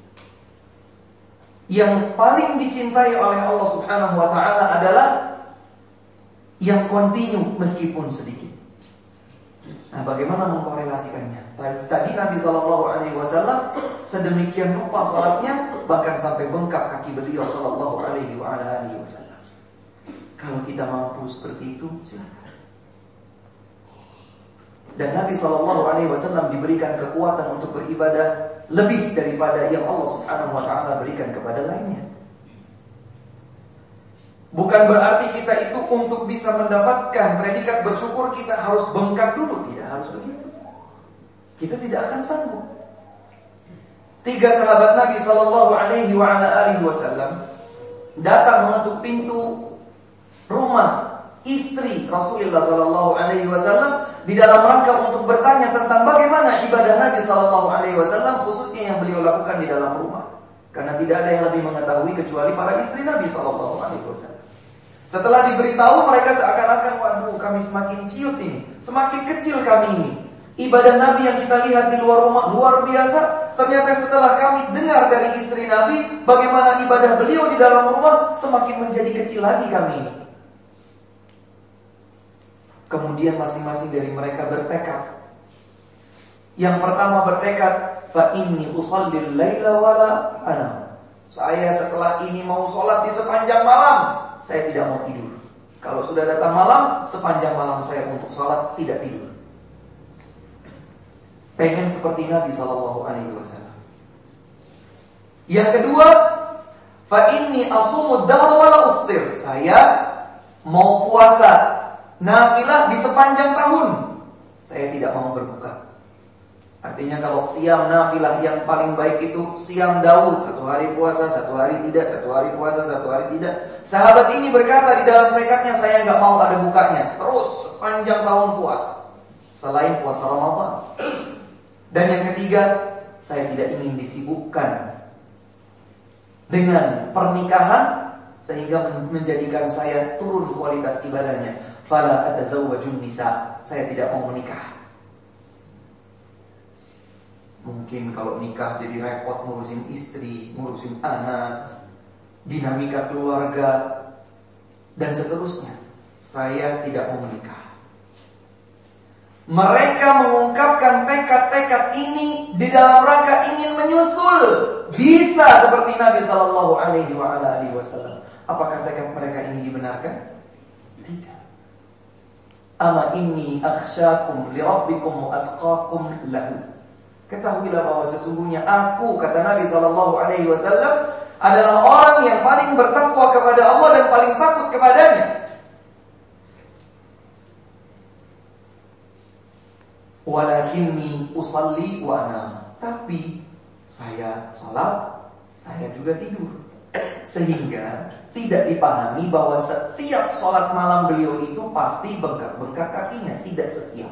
Yang paling dicintai oleh Allah Subhanahu wa taala adalah yang kontinu meskipun sedikit. Nah, bagaimana mengkorelasikannya? Tadi Nabi Shallallahu Alaihi Wasallam sedemikian rupa salatnya, bahkan sampai bengkak kaki beliau Shallallahu Alaihi Wasallam. Kalau kita mampu seperti itu, silakan. Dan Nabi Shallallahu Alaihi Wasallam diberikan kekuatan untuk beribadah lebih daripada yang Allah Subhanahu Wa Taala berikan kepada lainnya. Bukan berarti kita itu untuk bisa mendapatkan predikat bersyukur kita harus bengkak dulu. Tidak harus begitu. Kita tidak akan sanggup. Tiga sahabat Nabi Sallallahu Alaihi Wasallam datang mengetuk pintu rumah istri Rasulullah Sallallahu Alaihi Wasallam di dalam rangka untuk bertanya tentang bagaimana ibadah Nabi Sallallahu Alaihi Wasallam, khususnya yang beliau lakukan di dalam rumah. Karena tidak ada yang lebih mengetahui kecuali para istri Nabi Sallallahu Alaihi Wasallam. Setelah diberitahu, mereka seakan-akan, waduh, kami semakin ciut ini, semakin kecil kami ini. Ibadah Nabi yang kita lihat di luar rumah luar biasa. Ternyata setelah kami dengar dari istri Nabi bagaimana ibadah beliau di dalam rumah, semakin menjadi kecil lagi kami ini. Kemudian masing-masing dari mereka bertekad. Yang pertama bertekad, fa inni usallil laila wala ana. Saya setelah ini mau sholat di sepanjang malam. Saya tidak mau tidur. Kalau sudah datang malam, sepanjang malam saya untuk sholat tidak tidur. Pengen seperti Nabi sallallahu alaihi wasallam. Yang kedua, fa inni asumud dahra wala uftir. Saya mau puasa nafilah di sepanjang tahun. Saya tidak mau berbuka. Artinya kalau siam nafilah yang paling baik itu siam Daud, satu hari puasa, satu hari tidak, satu hari puasa, satu hari tidak. Sahabat ini berkata di dalam tekadnya, saya nggak mau ada bukanya, terus sepanjang tahun puasa, selain puasa Ramadan. Dan yang ketiga, saya tidak ingin disibukkan dengan pernikahan sehingga menjadikan saya turun kualitas ibadahnya. Fala atazawwajun nisa. Saya tidak mau menikah. Mungkin kalau nikah jadi repot ngurusin istri, ngurusin anak, dinamika keluarga dan seterusnya. Saya tidak mau menikah. Mereka mengungkapkan tekad-tekad ini di dalam rangka ingin menyusul bisa seperti Nabi sallallahu alaihi wasallam. Apakah tekad mereka ini dibenarkan? Tidak. Ama inni akhsyakum li rabbikum wa atqakum lahu. Ketahuilah bahwa sesungguhnya aku, kata Nabi sallallahu alaihi wasallam, adalah orang yang paling bertakwa kepada Allah dan paling takut kepadanya. Walakinni usalli wa anam. Tapi saya sholat, saya juga tidur. Sehingga tidak dipahami bahwa setiap sholat malam beliau itu pasti bengkak-bengkak kakinya. Tidak setiap.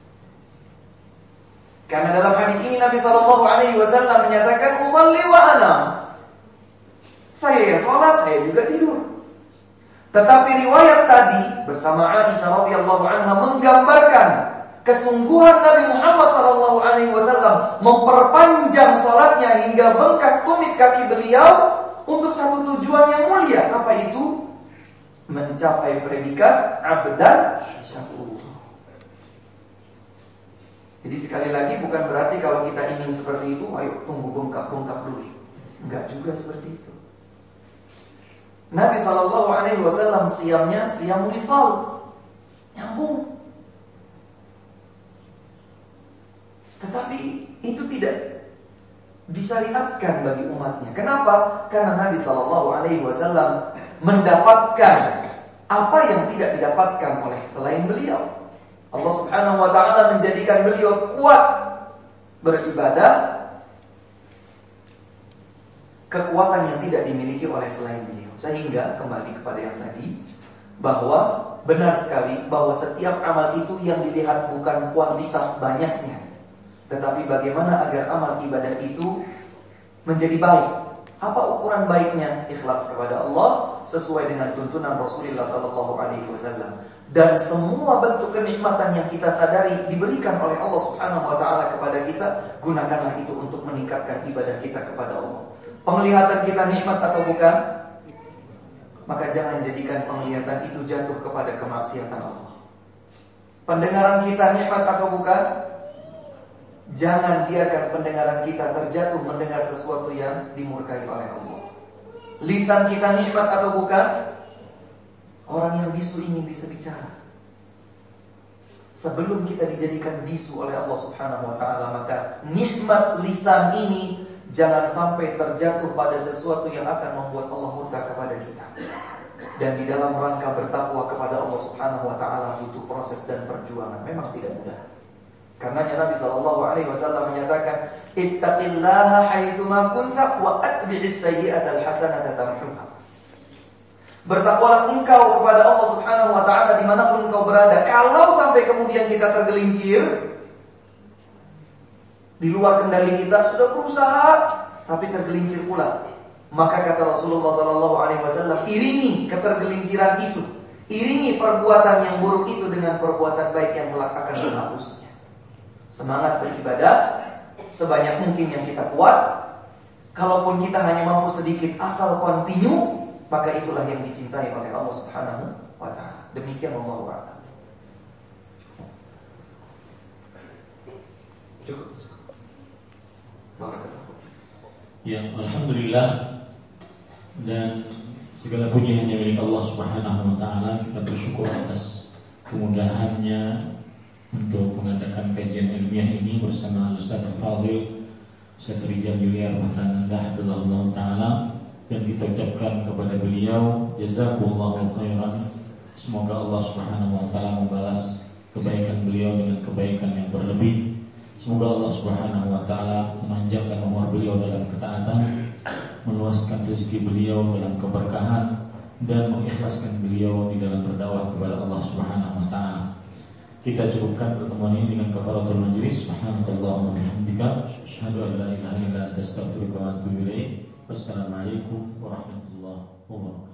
Karena dalam hadis ini Nabi shallallahu alaihi wasallam menyatakan usalli wa anam. Saya sholat, saya juga tidur. Tetapi riwayat tadi bersama Aisyah radhiyallahu anha menggambarkan kesungguhan Nabi Muhammad sallallahu alaihi wasallam memperpanjang salatnya hingga bengkak tumit kaki beliau untuk satu tujuan yang mulia. Apa itu? Mencapai predikat abdan syakur. Jadi sekali lagi bukan berarti kalau kita ingin seperti itu, ayo tunggu bengkak-bengkak dulu. Enggak juga seperti itu. Nabi sallallahu alaihi wasallam siamnya siam wisal, nyambung. Tetapi itu tidak disyariatkan bagi umatnya. Kenapa? Karena Nabi shallallahu alaihi wasallam mendapatkan apa yang tidak didapatkan oleh selain beliau. Allah subhanahu wa ta'ala menjadikan beliau kuat beribadah, kekuatan yang tidak dimiliki oleh selain beliau. Sehingga kembali kepada yang tadi, bahwa benar sekali bahwa setiap amal itu yang dilihat bukan kuantitas banyaknya, tetapi bagaimana agar amal ibadah itu menjadi baik. Apa ukuran baiknya? Ikhlas kepada Allah sesuai dengan tuntunan Rasulullah sallallahu alaihi wasallam. Dan semua bentuk kenikmatan yang kita sadari diberikan oleh Allah Subhanahu wa taala kepada kita, gunakanlah itu untuk meningkatkan ibadah kita kepada Allah. Penglihatan kita nikmat atau bukan? Maka jangan jadikan penglihatan itu jatuh kepada kemaksiatan Allah. Pendengaran kita nikmat atau bukan? Jangan biarkan pendengaran kita terjatuh mendengar sesuatu yang dimurkai oleh Allah. Lisan kita nikmat atau bukan? Orang yang bisu ini bisa bicara. Sebelum kita dijadikan bisu oleh Allah Subhanahu wa ta'ala, maka nikmat lisan ini jangan sampai terjatuh pada sesuatu yang akan membuat Allah murka kepada kita. Dan di dalam rangka bertakwa kepada Allah Subhanahu wa ta'ala butuh proses dan perjuangan. Memang tidak mudah. Karenanya Nabi sallallahu alaihi wasallam menyatakan, "Ittaqillaha haitsu ma kunta wa atbi'is sayyi'ata al-hasanata tamhuha." Bertakwalah engkau kepada Allah Subhanahu wa ta'ala dimanapun engkau berada. Kalau sampai kemudian kita tergelincir di luar kendali kita, sudah berusaha tapi tergelincir pula, maka kata Rasulullah sallallahu alaihi wasallam, iringi ketergelinciran itu, iringi perbuatan yang buruk itu dengan perbuatan baik yang kelak akan menghapusnya. Semangat beribadah sebanyak mungkin yang kita kuat. Kalaupun kita hanya mampu sedikit asal continue, maka itulah yang dicintai oleh Allah Subhanahu wa taala. Demikian wallahu a'lam. Cukup. Ya, alhamdulillah, dan segala puji hanya milik Allah Subhanahu wa taala. Kita bersyukur atas kemudahannya untuk mengadakan kajian ilmiah ini bersama Ustaz Fadil Syekh Rijal Juliar Mahtananda Hafizahullah taala, dan kita ucapkan kepada beliau jazakumullahu khairan. Semoga Allah Subhanahu wa taala membalas kebaikan beliau dengan kebaikan yang berlebih. Semoga Allah Subhanahu wa taala memanjangkan umur beliau dalam ketaatan, meluaskan rezeki beliau dalam keberkahan, dan mengikhlaskan beliau di dalam berdakwah kepada Allah Subhanahu wa taala. Kita cukupkan pertemuan ini dengan kafaratul majlis. Subhanallahumma wa bihamdika, asyhadu an la ilaha illa anta, astaghfiruka wa atubu ilaik. Wassalamualaikum warahmatullahi wabarakatuh.